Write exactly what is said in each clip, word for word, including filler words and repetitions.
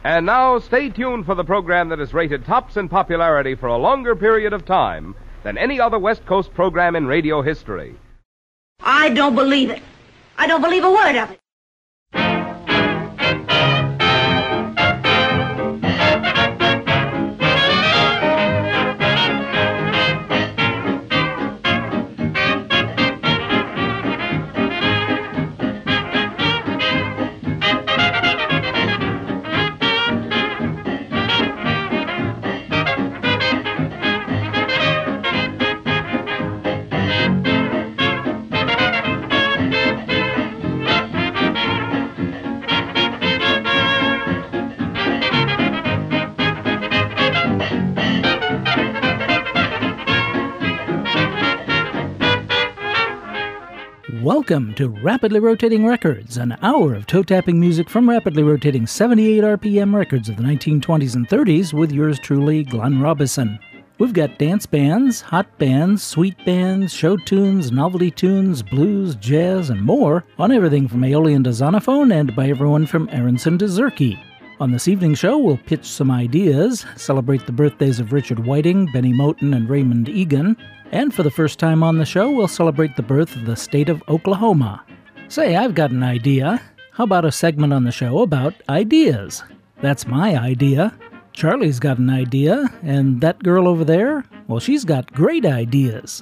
And now, stay tuned for the program that is rated tops in popularity for a longer period of time than any other West Coast program in radio history. I don't believe it. I don't believe a word of it. Welcome to Rapidly Rotating Records, an hour of toe-tapping music from rapidly rotating seventy-eight R P M records of the nineteen twenties and thirties with yours truly, Glenn Robison. We've got dance bands, hot bands, sweet bands, show tunes, novelty tunes, blues, jazz, and more on everything from Aeolian to Zonophone and by everyone from Aronson to Zerke. On this evening's show, we'll pitch some ideas, celebrate the birthdays of Richard Whiting, Benny Moten, and Raymond Egan, and for the first time on the show, we'll celebrate the birth of the state of Oklahoma. Say, I've got an idea. How about a segment on the show about ideas? That's my idea. Charlie's got an idea, and that girl over there, well, she's got great ideas.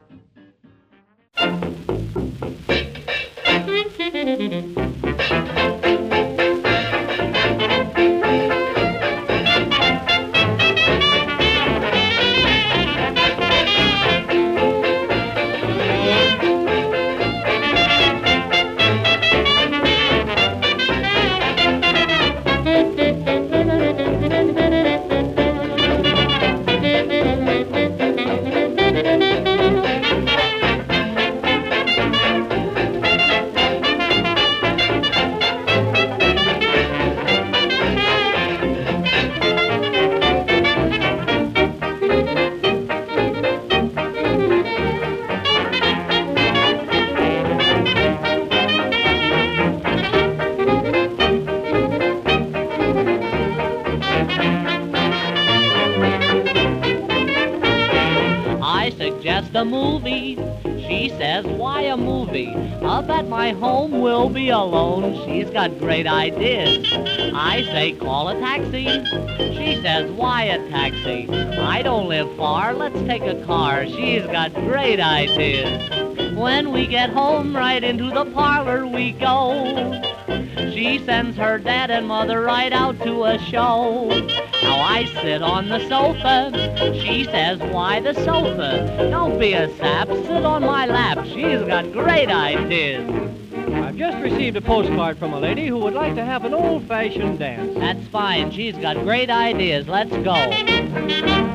The movie. She says, why a movie? I'll bet my home will be alone. She's got great ideas. I say, call a taxi. She says, why a taxi? I don't live far. Let's take a car. She's got great ideas. When we get home, right into the parlor we go. She sends her dad and mother right out to a show. Now I sit on the sofa. She says, why the sofa? Don't be a sap, sit on my lap. She's got great ideas. I've just received a postcard from a lady who would like to have an old-fashioned dance. That's fine. She's got great ideas. Let's go.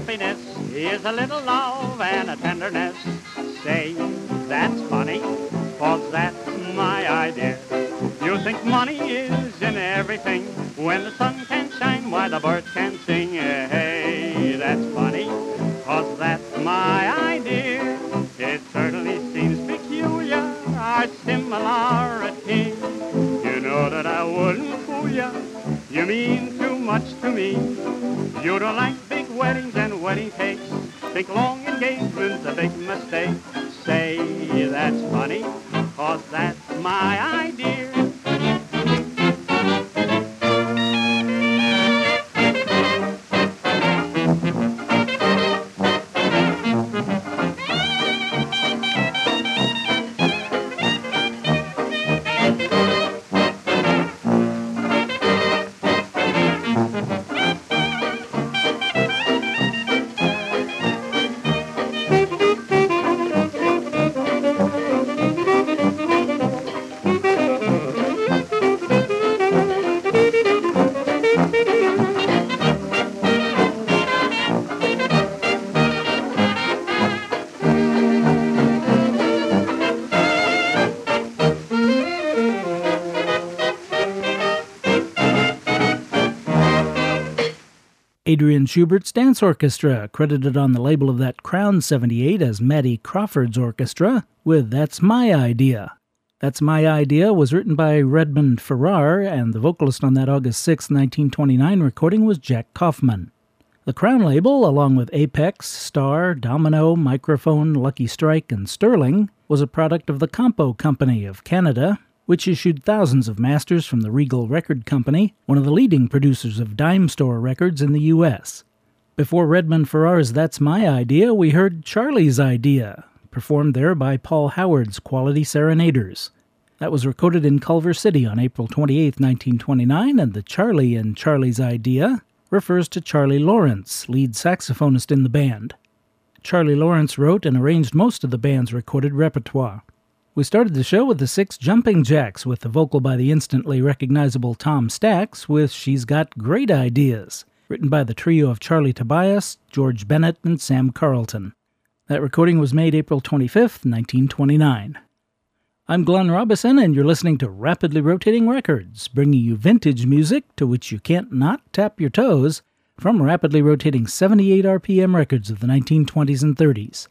happiness is a little love and a tenderness. Say, that's funny, 'cause that's my idea. You think money is in everything. When the sun can shine, why the birds can sing. Hey, that's funny, 'cause that's my idea. It certainly seems peculiar, our similarity. You know that I wouldn't fool ya. You mean too much to me. You don't like big weddings and wedding cakes. Think long engagement's a big mistake. Say that's funny, 'cause that's my idea. Adrian Schubert's Dance Orchestra, credited on the label of that Crown seventy-eight as Matty Crawford's orchestra, with That's My Idea. That's My Idea was written by Redmond Farrar, and the vocalist on that August sixth, nineteen twenty-nine recording was Jack Kaufman. The Crown label, along with Apex, Star, Domino, Microphone, Lucky Strike, and Sterling, was a product of the Compo Company of Canada, which issued thousands of masters from the Regal Record Company, one of the leading producers of dime store records in the U S. Before Redmond Farrar's That's My Idea, we heard Charlie's Idea, performed there by Paul Howard's Quality Serenaders. That was recorded in Culver City on April twenty-eighth, nineteen twenty-nine, and the Charlie in Charlie's Idea refers to Charlie Lawrence, lead saxophonist in the band. Charlie Lawrence wrote and arranged most of the band's recorded repertoire. We started the show with the Six Jumping Jacks with the vocal by the instantly recognizable Tom Stax with She's Got Great Ideas, written by the trio of Charlie Tobias, George Bennett, and Sam Carlton. That recording was made April twenty-fifth, nineteen twenty-nine. I'm Glenn Robison, and you're listening to Rapidly Rotating Records, bringing you vintage music to which you can't not tap your toes from rapidly rotating seventy-eight R P M records of the nineteen twenties and thirties.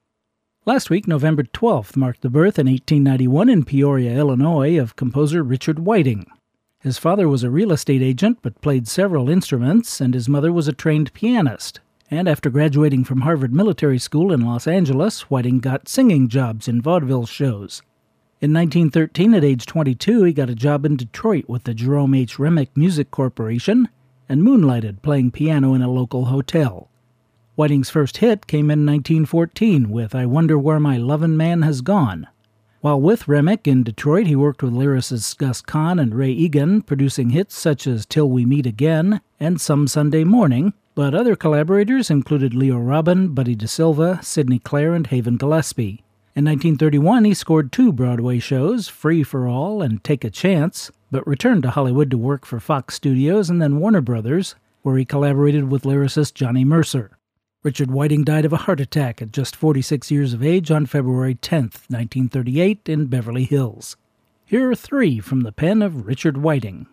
Last week, November twelfth, marked the birth in eighteen ninety-one in Peoria, Illinois, of composer Richard Whiting. His father was a real estate agent but played several instruments, and his mother was a trained pianist. And after graduating from Harvard Military School in Los Angeles, Whiting got singing jobs in vaudeville shows. In nineteen thirteen, at age twenty-two, he got a job in Detroit with the Jerome H. Remick Music Corporation and moonlighted playing piano in a local hotel. Whiting's first hit came in nineteen fourteen with I Wonder Where My Lovin' Man Has Gone. While with Remick in Detroit, he worked with lyricists Gus Kahn and Ray Egan, producing hits such as Till We Meet Again and Some Sunday Morning, but other collaborators included Leo Robin, Buddy DeSilva, Sidney Clare, and Haven Gillespie. In nineteen thirty-one, he scored two Broadway shows, Free for All and Take a Chance, but returned to Hollywood to work for Fox Studios and then Warner Brothers, where he collaborated with lyricist Johnny Mercer. Richard Whiting died of a heart attack at just forty-six years of age on February tenth, nineteen thirty-eight, in Beverly Hills. Here are three from the pen of Richard Whiting.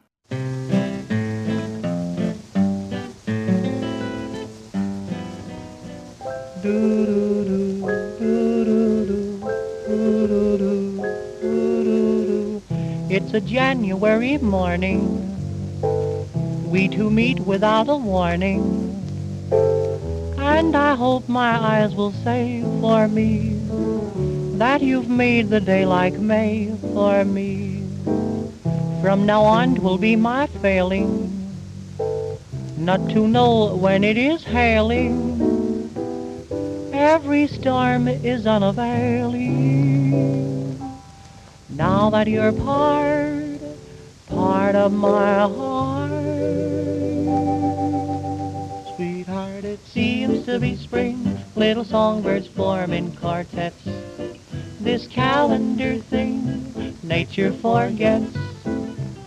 It's a January morning. We two meet without a warning. And I hope my eyes will say for me that you've made the day like May for me. From now on 'twill be my failing not to know when it is hailing. Every storm is unavailing. Now that you're part, part of my heart. Sweetheart, it seems to be spring, little songbirds form in quartets. This calendar thing nature forgets.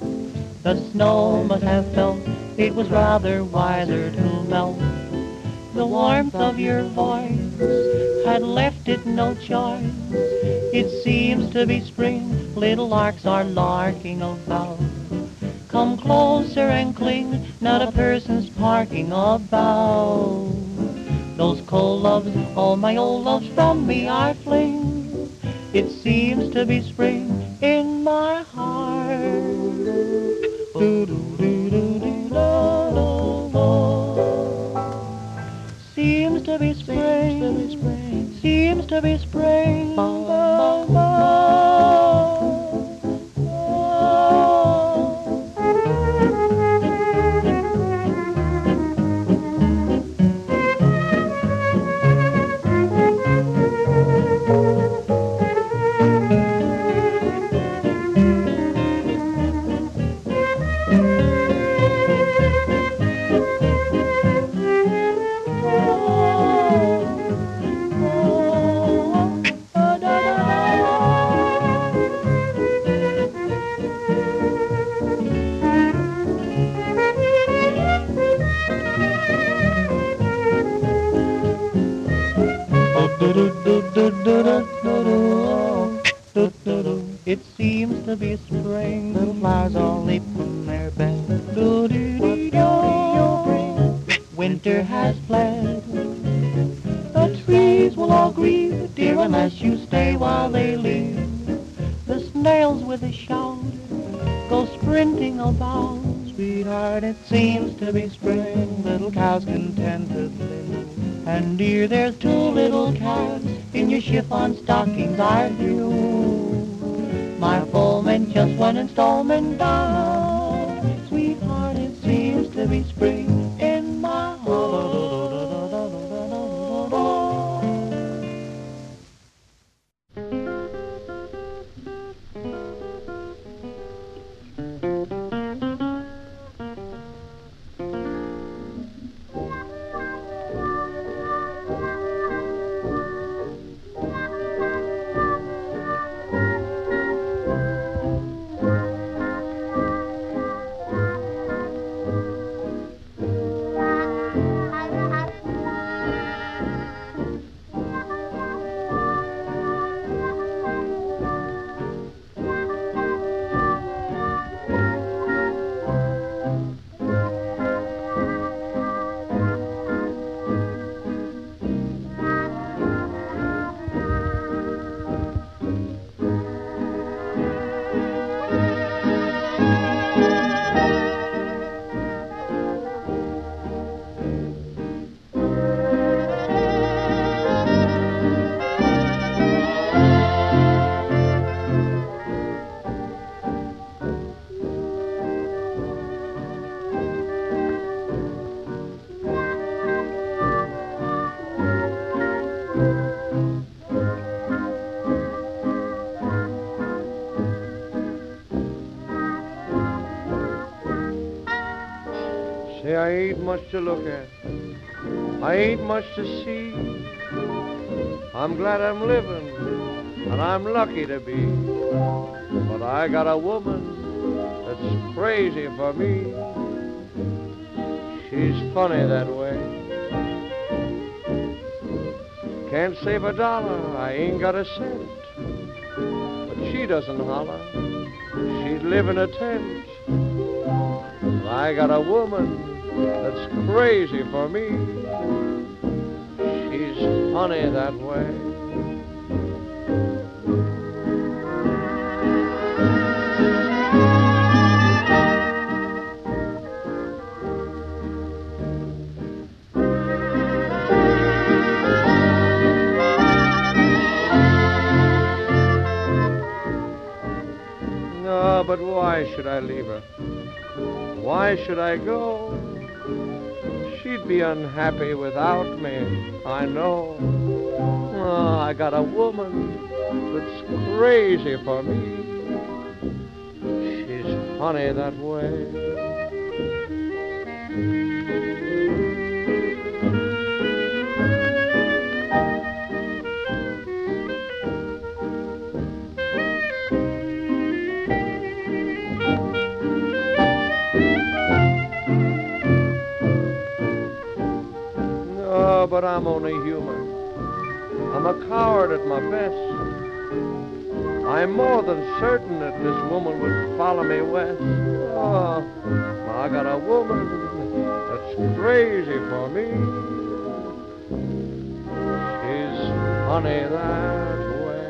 The snow must have felt it was rather wiser to melt The warmth of your voice had left it no choice. It seems to be spring, little larks are larking about. Come closer and cling, not a person's parking about. Those cold loves, all my old loves from me I fling. It seems to be spring in my heart. Seems to be spring, seems to be spring. It seems to be spring, the flowers all leap from their bed. Winter has fled. The trees will all grieve, dear, unless you stay while they leave. The snails with a shout go sprinting about. Sweetheart, it seems to be spring, little cows contentedly. And dear, there's two little calves in your chiffon stockings I view. My foeman just one installment down. Sweetheart, it seems to be spring in my heart. Say, I ain't much to look at. I ain't much to see. I'm glad I'm living, and I'm lucky to be. But I got a woman that's crazy for me. She's funny that way. Can't save a dollar, I ain't got a cent. But she doesn't holler, she'd live in a tent. I got a woman that's crazy for me. She's funny that way. No, but why should I leave her? Why should I go? She'd be unhappy without me, I know. Oh, I got a woman that's crazy for me. She's funny that way. but I'm only human. I'm a coward at my best. I'm more than certain that this woman would follow me west. Oh, I got a woman that's crazy for me. She's funny that way.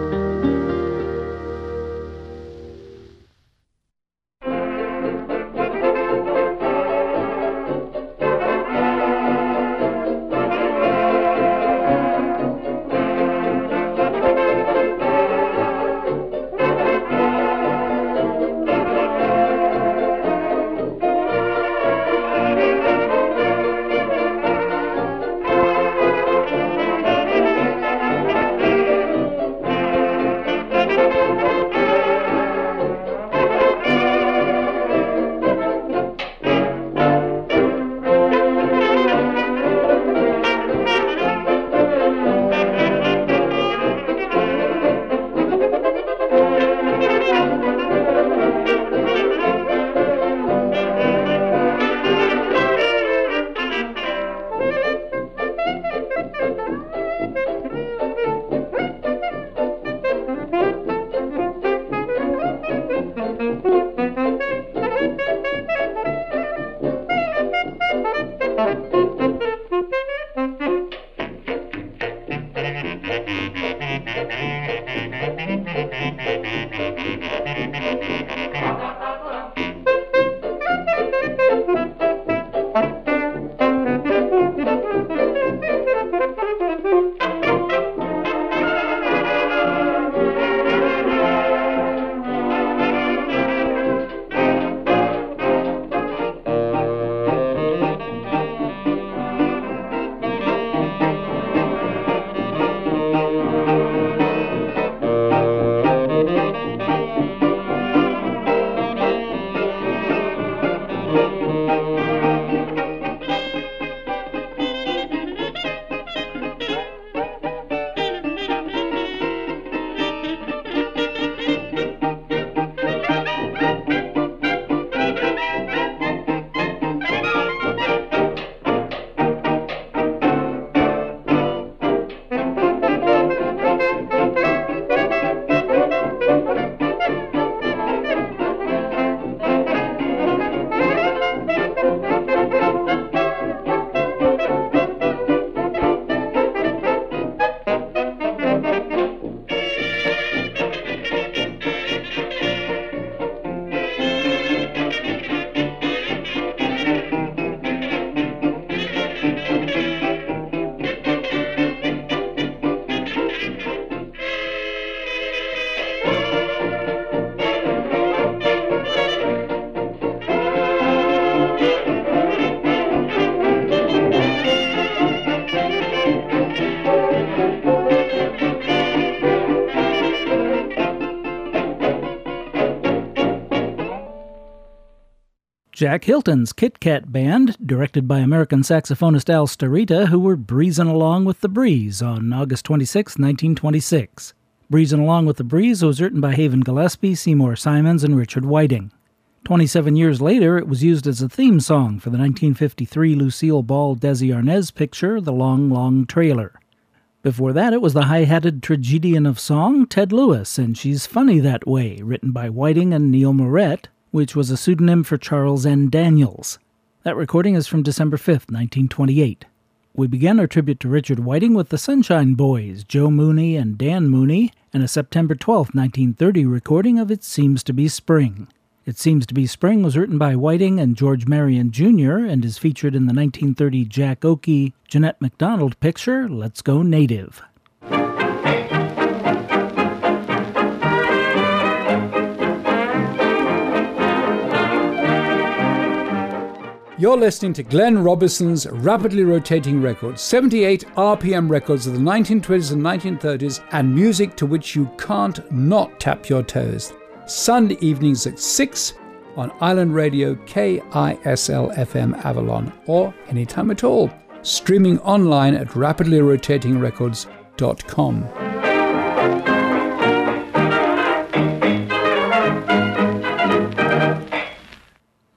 Jack Hilton's Kit Kat Band, directed by American saxophonist Al Starita, who were breezing along with the breeze on August twenty-sixth, nineteen twenty-six. Breezing Along with the Breeze was written by Haven Gillespie, Seymour Simons, and Richard Whiting. Twenty-seven years later, it was used as a theme song for the nineteen fifty-three Lucille Ball-Desi Arnaz picture, The Long, Long Trailer. Before that, it was the high-hatted tragedian of song, Ted Lewis, and She's Funny That Way, written by Whiting and Neil Moret, which was a pseudonym for Charles N. Daniels. That recording is from December fifth, nineteen twenty-eight. We began our tribute to Richard Whiting with the Sunshine Boys, Joe Mooney and Dan Mooney, and a September twelfth, nineteen thirty recording of It Seems to Be Spring. It Seems to Be Spring was written by Whiting and George Marion Junior and is featured in the nineteen thirty Jack Oakey, Jeanette MacDonald picture, Let's Go Native. You're listening to Glenn Robinson's rapidly rotating records, seventy-eight R P M records of the nineteen twenties and nineteen thirties, and music to which you can't not tap your toes. Sunday evenings at six on Island Radio K I S L F M Avalon, or anytime at all, streaming online at rapidly rotating records dot com.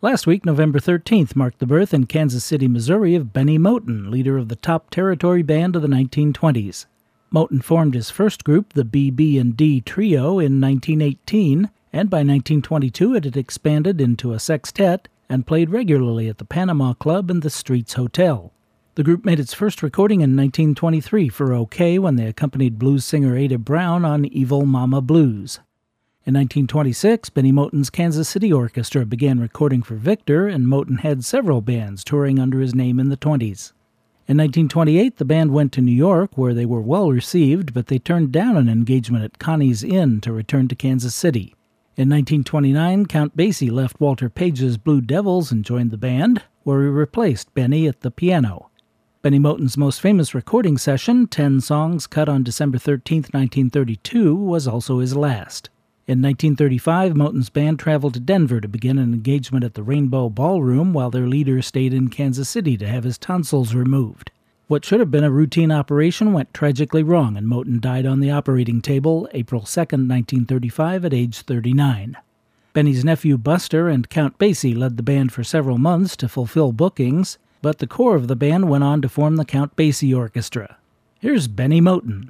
Last week, November thirteenth, marked the birth in Kansas City, Missouri of Benny Moten, leader of the top territory band of the nineteen twenties. Moten formed his first group, the B B and D Trio, in nineteen eighteen, and by nineteen twenty-two it had expanded into a sextet and played regularly at the Panama Club and the Streets Hotel. The group made its first recording in nineteen twenty-three for OK when they accompanied blues singer Ada Brown on Evil Mama Blues. In nineteen twenty-six, Benny Moten's Kansas City Orchestra began recording for Victor, and Moten had several bands touring under his name in the twenties. In nineteen twenty-eight, the band went to New York, where they were well received, but they turned down an engagement at Connie's Inn to return to Kansas City. In nineteen twenty-nine, Count Basie left Walter Page's Blue Devils and joined the band, where he replaced Benny at the piano. Benny Moten's most famous recording session, Ten Songs cut on December thirteenth, nineteen thirty-two, was also his last. In nineteen thirty-five, Moten's band traveled to Denver to begin an engagement at the Rainbow Ballroom, while their leader stayed in Kansas City to have his tonsils removed. What should have been a routine operation went tragically wrong, and Moten died on the operating table April second, nineteen thirty-five, at age thirty-nine. Benny's nephew Buster and Count Basie led the band for several months to fulfill bookings, but the core of the band went on to form the Count Basie Orchestra. Here's Benny Moten.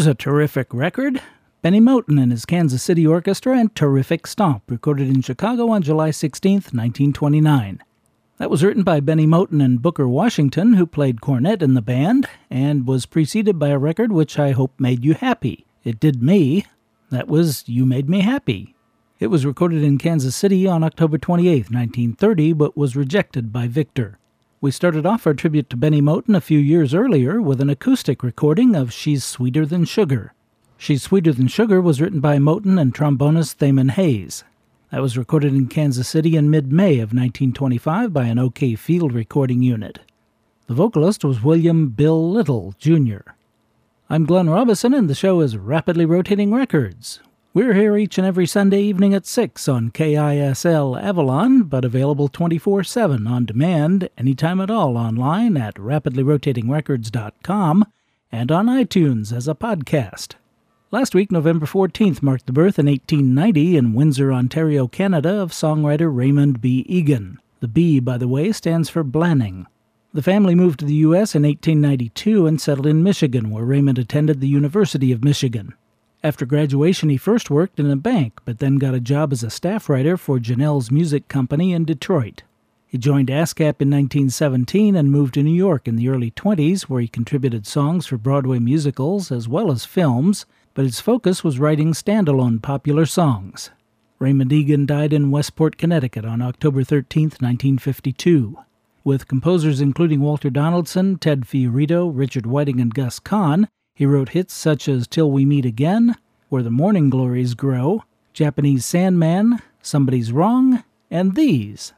Here's a terrific record. Benny Moten and his Kansas City Orchestra and Terrific Stomp, recorded in Chicago on July sixteenth, nineteen twenty-nine. That was written by Benny Moten and Booker Washington, who played cornet in the band, and was preceded by a record which I hope made you happy. It did me. That was You Made Me Happy. It was recorded in Kansas City on October twenty-eighth, nineteen thirty, but was rejected by Victor. We started off our tribute to Benny Moten a few years earlier with an acoustic recording of She's Sweeter Than Sugar. She's Sweeter Than Sugar was written by Moten and trombonist Thaman Hayes. That was recorded in Kansas City in mid-May of nineteen twenty-five by an OK Field recording unit. The vocalist was William Bill Little, Junior I'm Glenn Robison, and the show is Rapidly Rotating Records. We're here each and every Sunday evening at six on K I S L Avalon, but available twenty-four seven on demand anytime at all online at rapidly rotating records dot com and on iTunes as a podcast. Last week, November fourteenth, marked the birth in eighteen ninety in Windsor, Ontario, Canada, of songwriter Raymond B. Egan. The B, by the way, stands for Blanning. The family moved to the U S in eighteen ninety-two and settled in Michigan, where Raymond attended the University of Michigan. After graduation, he first worked in a bank, but then got a job as a staff writer for Janelle's Music Company in Detroit. He joined ASCAP in nineteen seventeen and moved to New York in the early twenties, where he contributed songs for Broadway musicals as well as films, but his focus was writing standalone popular songs. Raymond Egan died in Westport, Connecticut on October thirteenth, nineteen fifty-two. With composers including Walter Donaldson, Ted Fiorito, Richard Whiting, and Gus Kahn, he wrote hits such as Till We Meet Again, Where the Morning Glories Grow, Japanese Sandman, Somebody's Wrong, and these.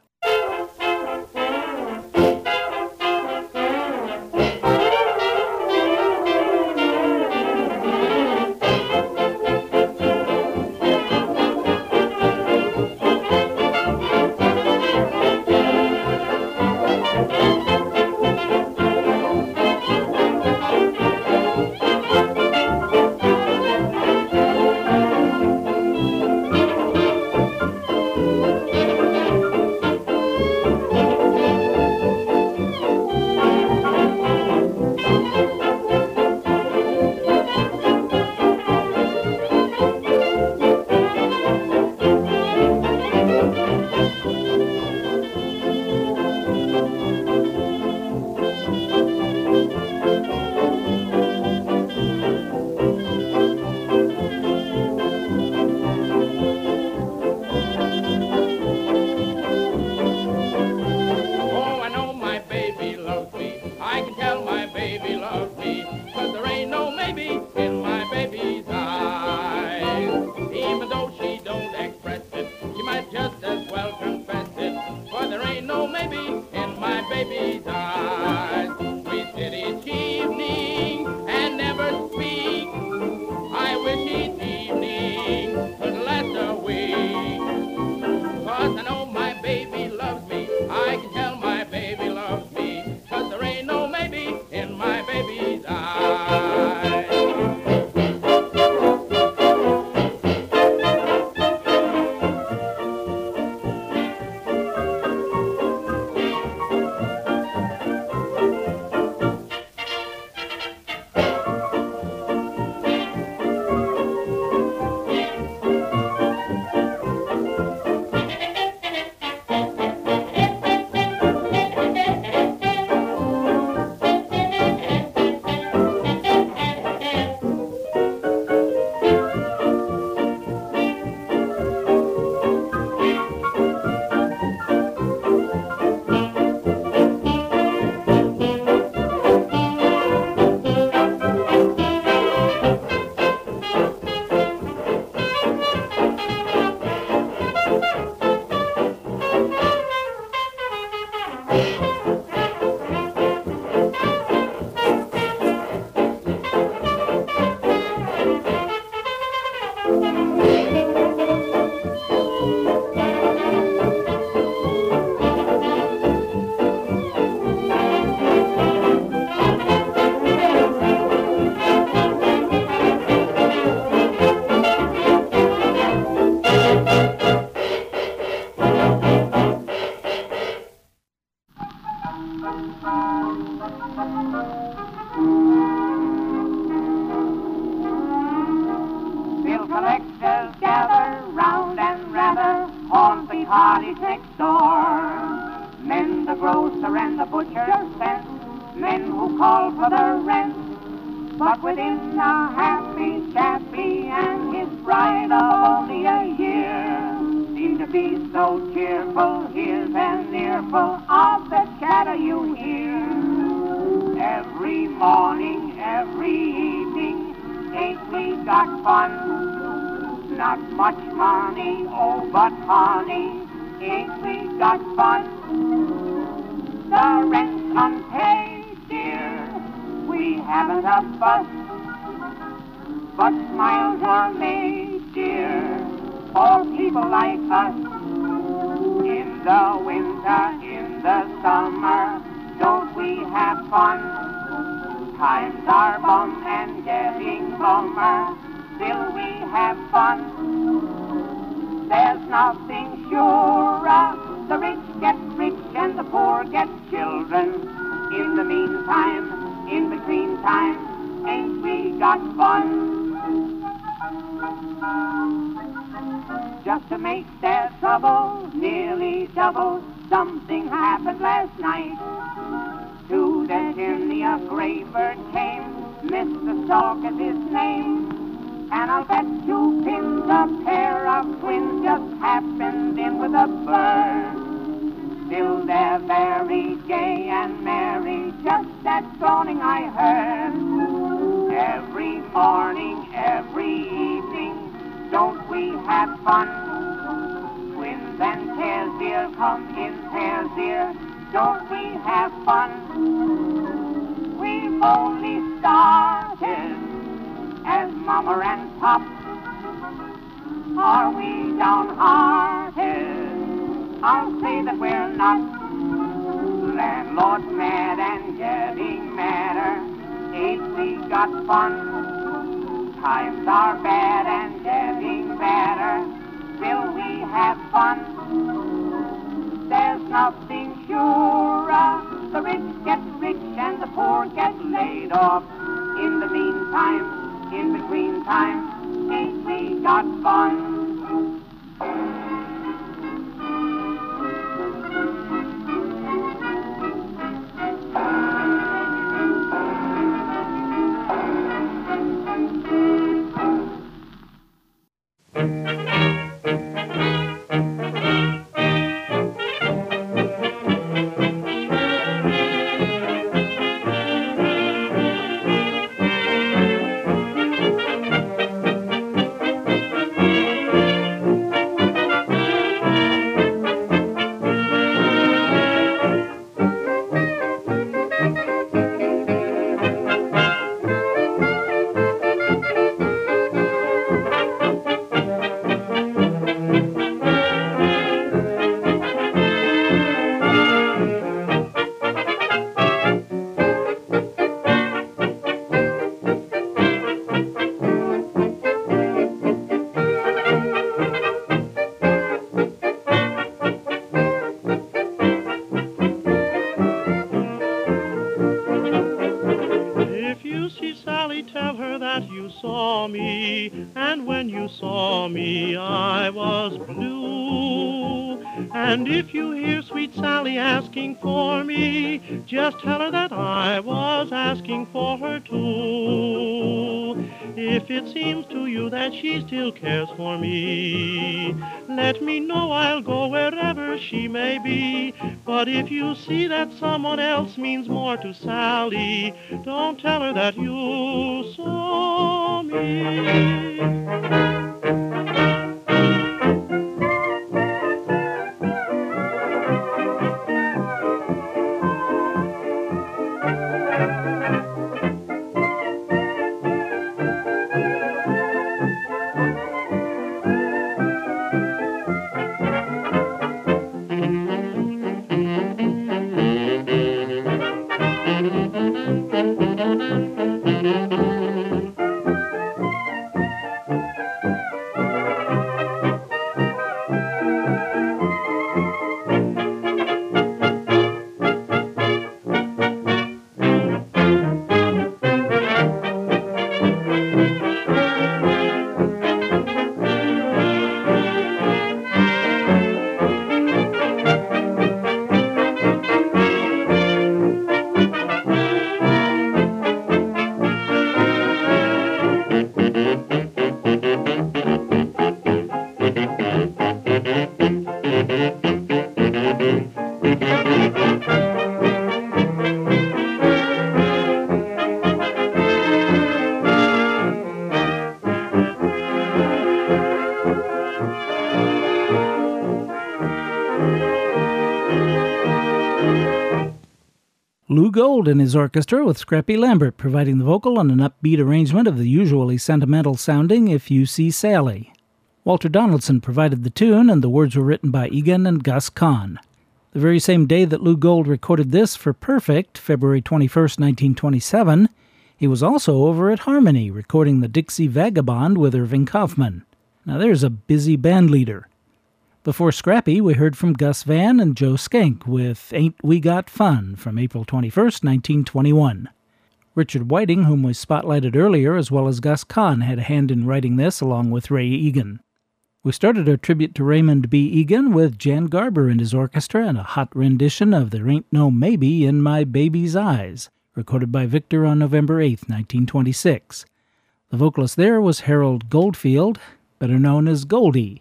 collectors gather round and rather haunt the cottage next door. Men the grocer and the butcher sent, men who call for the rent. But within a happy chappie and his bride of only a year seem to be so cheerful, here's an earful of the chatter you hear. Every morning, every evening, ain't we got fun? Not much money, oh but honey, ain't we got fun? The rent's unpaid, dear, we haven't a fuss, but smiles are made, dear, for people like us. In the winter, in the summer, don't we have fun? Times are bum and getting bummer, still we have fun. There's nothing surer, the rich get rich and the poor get children. In the meantime, in between time, ain't we got fun? Just to make their trouble nearly double, something happened last night. To the chimney a gray bird came, Mister Stalk is his name. And I'll bet two pins a pair of twins just happened in with a bird. Still they're very gay and merry, just that droning I heard. Every morning, every evening, don't we have fun? Twins and pairs, dear, come in pairs, dear, don't we have fun? We've only started as Mama and Pop. Are we downhearted? I'll say that we're not. Landlord's mad and getting madder, ain't we got fun? Times are bad and getting badder, still we have fun. There's nothing surer, the rich get rich and the poor get laid off. In the meantime, in between time, ain't we got fun? And if you hear sweet Sally asking for me, just tell her that I was asking for her too. If it seems to you that she still cares for me, let me know, I'll go wherever she may be. But if you see that someone else means more to Sally, don't tell her that you saw me. Gold and his orchestra, with Scrappy Lambert providing the vocal on an upbeat arrangement of the usually sentimental-sounding If You See Sally. Walter Donaldson provided the tune, and the words were written by Egan and Gus Kahn. The very same day that Lou Gold recorded this for Perfect, February twenty-first, nineteen twenty-seven, he was also over at Harmony recording the Dixie Vagabond with Irving Kaufman. Now there's a busy band leader. Before Scrappy, we heard from Gus Van and Joe Skank with Ain't We Got Fun from April twenty-first, nineteen twenty-one. Richard Whiting, whom we spotlighted earlier, as well as Gus Kahn, had a hand in writing this along with Ray Egan. We started our tribute to Raymond B. Egan with Jan Garber and his orchestra and a hot rendition of There Ain't No Maybe in My Baby's Eyes, recorded by Victor on November eighth, nineteen twenty-six. The vocalist there was Harold Goldfield, better known as Goldie.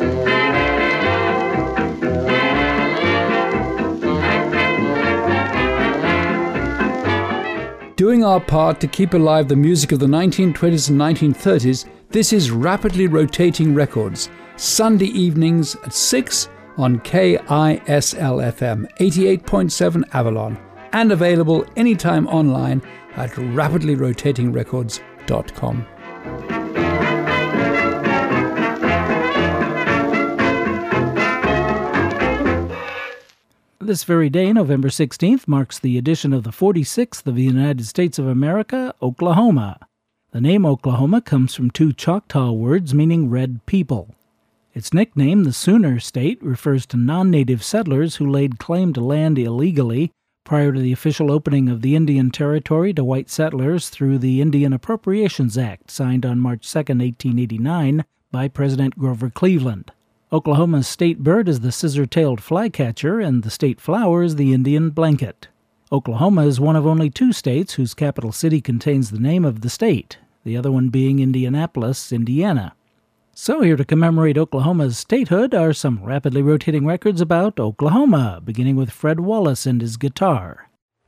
Doing our part to keep alive the music of the nineteen twenties and nineteen thirties, this is Rapidly Rotating Records, Sunday evenings at six on K I S L F M eighty-eight point seven Avalon, and available anytime online at rapidly rotating records dot com. This very day, November sixteenth, marks the addition of the forty-sixth of the United States of America, Oklahoma. The name Oklahoma comes from two Choctaw words meaning red people. Its nickname, the Sooner State, refers to non-native settlers who laid claim to land illegally prior to the official opening of the Indian Territory to white settlers through the Indian Appropriations Act, signed on March second, eighteen eighty-nine, by President Grover Cleveland. Oklahoma's state bird is the scissor-tailed flycatcher, and the state flower is the Indian blanket. Oklahoma is one of only two states whose capital city contains the name of the state, the other one being Indianapolis, Indiana. So here to commemorate Oklahoma's statehood are some rapidly rotating records about Oklahoma, beginning with Fred Wallace and his guitar.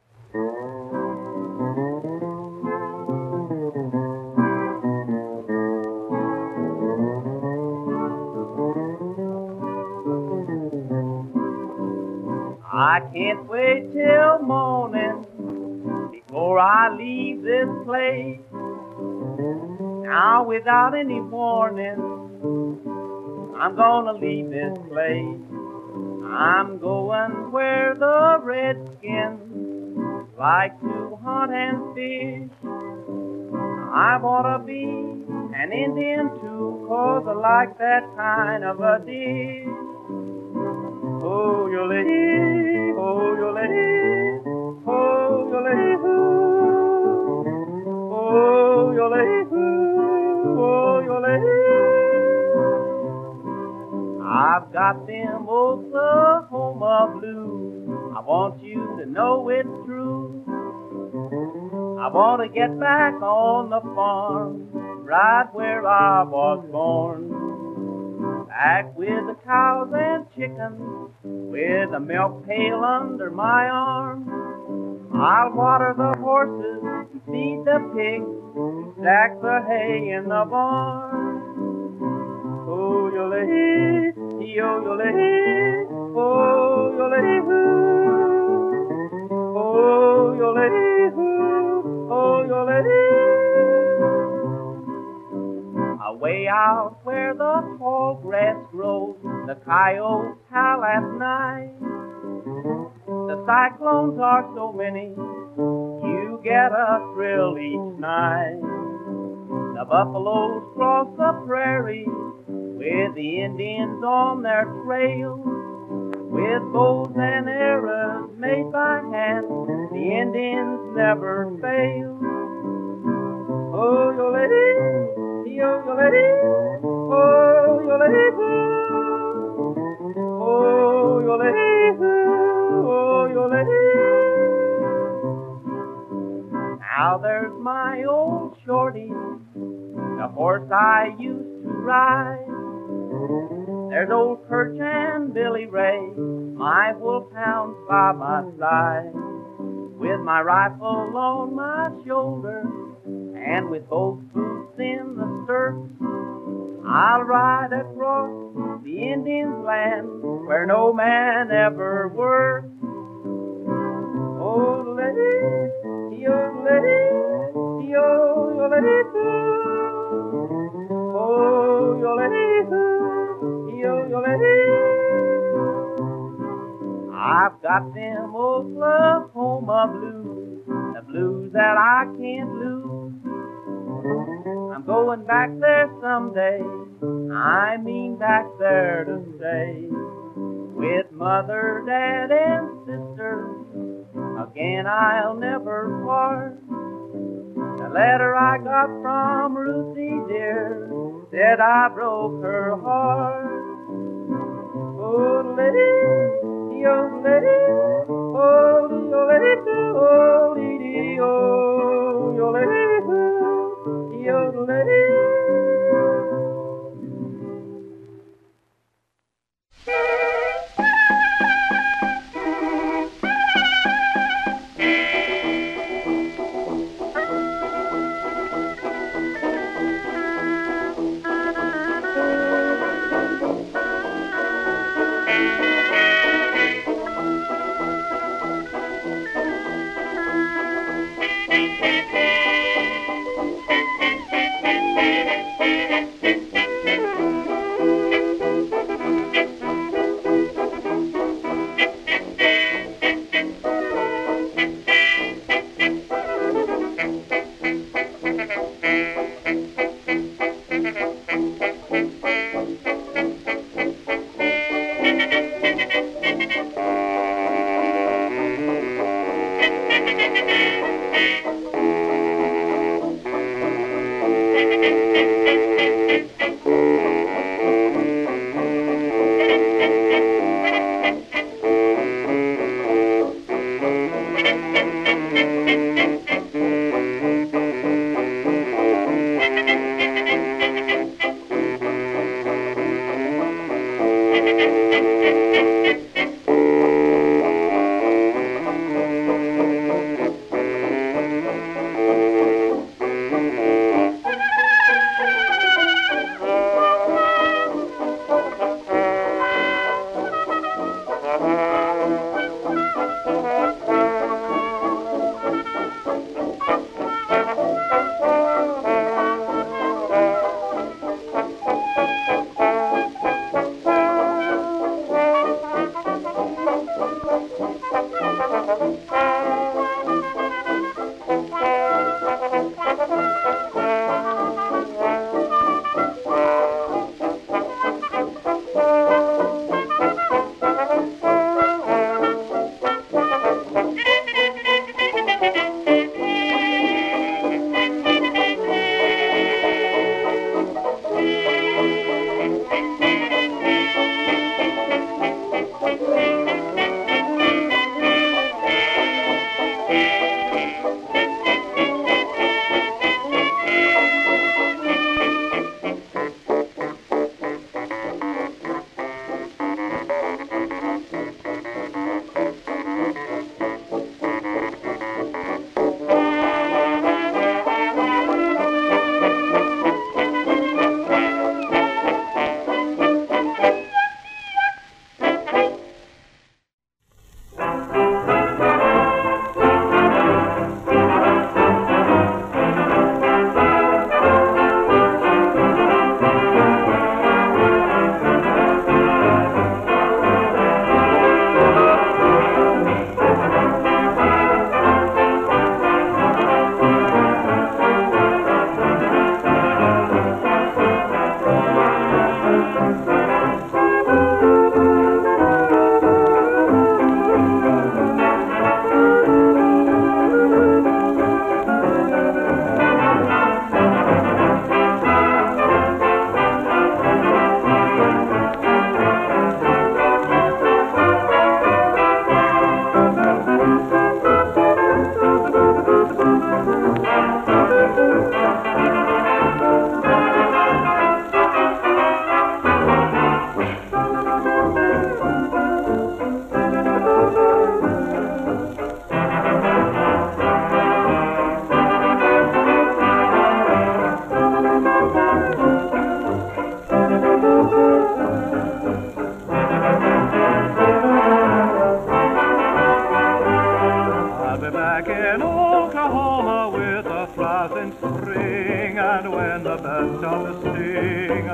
I can't wait till morning before I leave this place. Now without any warning, I'm gonna leave this place. I'm going where the redskins like to hunt and fish. I wanna be an Indian too, 'cause I like that kind of a dish. Oh, you'll lay, oh, you'll lay, oh, you'll lay, oh, you'll lay, oh, you'll lay. I've got them Oklahoma blues. I want you to know it's true. I want to get back on the farm, right where I was born. Back with the cows and chickens, with a milk pail under my arm. I'll water the horses and feed the pigs and stack the hay in the barn. Oh, you'll lay, oh, you'll lay, oh, you'll lay, oh, you'll lay, oh, you'll lay. Away out where the tall grass grows, the coyotes howl at night. The cyclones are so many, you get a thrill each night. The buffaloes cross the prairie with the Indians on their trail. With bows and arrows made by hand, the Indians never fail. Oh, you'll let it. Oh, you'll let it, oh, you'll let it, oh, you'll let it, oh, you'll let it. Now there's my old shorty, the horse I used to ride. There's old Perch and Billy Ray, my wolfhounds by my side. With my rifle on my shoulder, and with both boots in the stirrups, I'll ride across the Indian's land where no man ever worked. Oh, I've got them Oklahoma blues, the blues that I can't lose. I'm going back there someday, I mean back there to stay, with mother, dad, and sister, again I'll never part. The letter I got from Ruthie dear said I broke her heart. Oh, lady, oh, lady, oh, oh, lady, oh, lady, oh, oh, lady, oh, lady.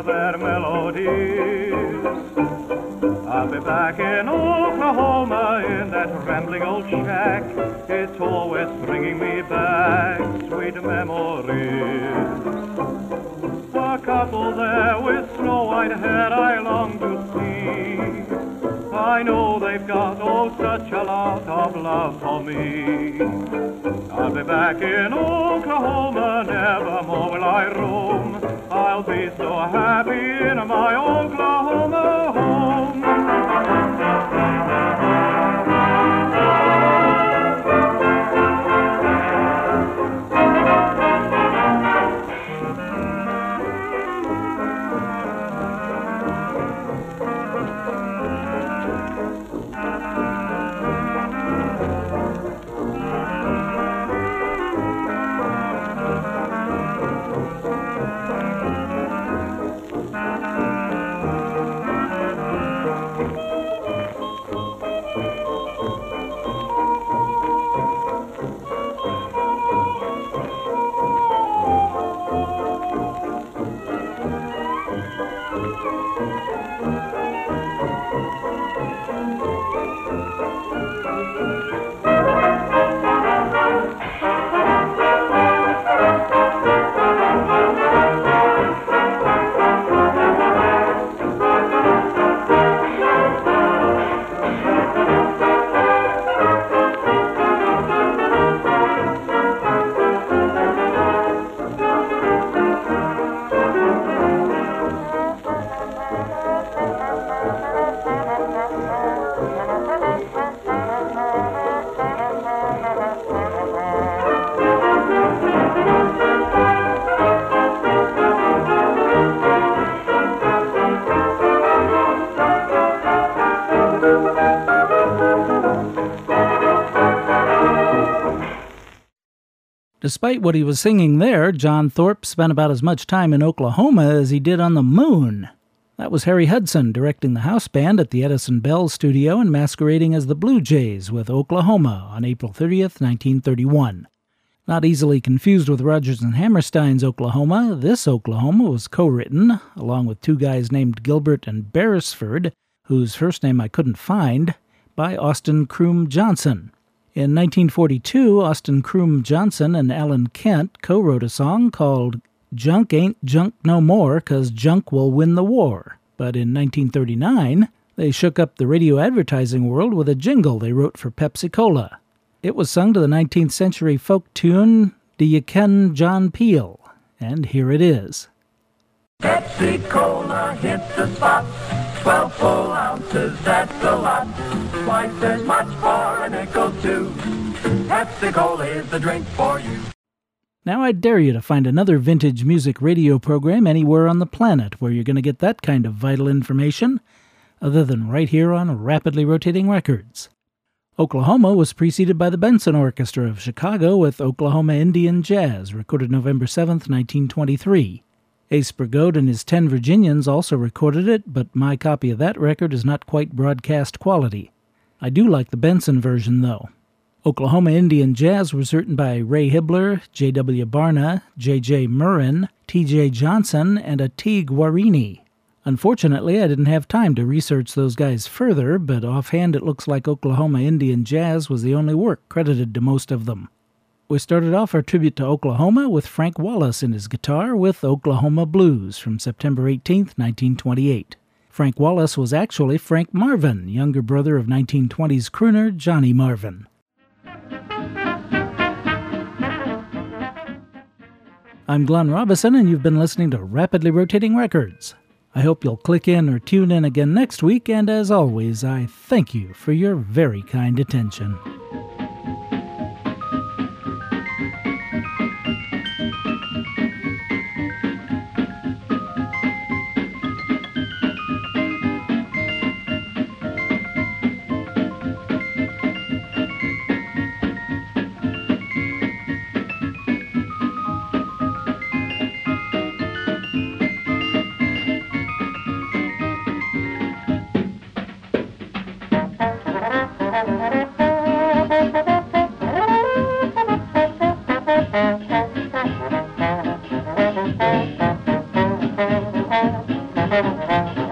their melodies. I'll be back in Oklahoma in that rambling old shack. It's always bringing me back sweet memories. A couple there with snow-white hair I long to see. I know they've got, oh, such a lot of love for me. I'll be back in Oklahoma, nevermore will I roam. I'll be so happy in my Oklahoma home. Despite what he was singing there, John Thorpe spent about as much time in Oklahoma as he did on the moon. That was Harry Hudson directing the house band at the Edison Bell studio and masquerading as the Blue Jays with Oklahoma on April thirtieth, nineteen thirty-one. Not easily confused with Rodgers and Hammerstein's Oklahoma, this Oklahoma was co-written, along with two guys named Gilbert and Beresford, whose first name I couldn't find, by Austin Kroom Johnson. In nineteen forty-two, Austin Kroom Johnson and Alan Kent co-wrote a song called Junk Ain't Junk No More 'Cause Junk Will Win the War. But in nineteen thirty-nine, they shook up the radio advertising world with a jingle they wrote for Pepsi-Cola. It was sung to the nineteenth century folk tune, Do You Ken John Peel? And here it is. Pepsi-Cola hit the spot, twelve full ounces, that's a lot. Twice as much for a nickel too. Pepsi-Cola is the drink for you. Now I dare you to find another vintage music radio program anywhere on the planet where you're going to get that kind of vital information, other than right here on Rapidly Rotating Records. Oklahoma was preceded by the Benson Orchestra of Chicago with Oklahoma Indian Jazz, recorded November seventh, nineteen twenty-three. Ace Burgode and his Ten Virginians also recorded it, but my copy of that record is not quite broadcast quality. I do like the Benson version, though. Oklahoma Indian Jazz was written by Ray Hibbler, J W Barna, J J Murrin, T J Johnson, and Ateeg Warini. Unfortunately, I didn't have time to research those guys further, but offhand it looks like Oklahoma Indian Jazz was the only work credited to most of them. We started off our tribute to Oklahoma with Frank Wallace and his guitar with Oklahoma Blues from September eighteenth, nineteen twenty-eight. Frank Wallace was actually Frank Marvin, younger brother of nineteen twenties crooner Johnny Marvin. I'm Glenn Robison, and you've been listening to Rapidly Rotating Records. I hope you'll click in or tune in again next week, and as always, I thank you for your very kind attention. Thank you. Thank you.